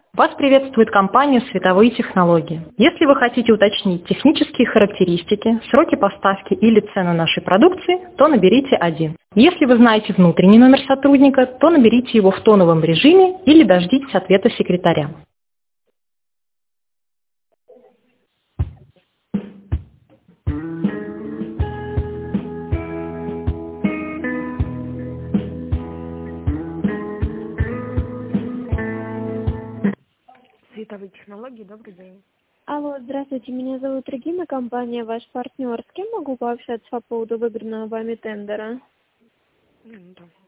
Вас приветствует компания «Световые технологии». Если вы хотите уточнить технические характеристики, сроки поставки или цену нашей продукции, то наберите 1. Если вы знаете внутренний номер сотрудника, то наберите его в тоновом режиме или дождитесь ответа секретаря. Световые технологии, добрый день. Алло, здравствуйте, меня зовут Регина, компания «Ваш партнер». С кем могу пообщаться по поводу выигранного вами тендера? Минуту.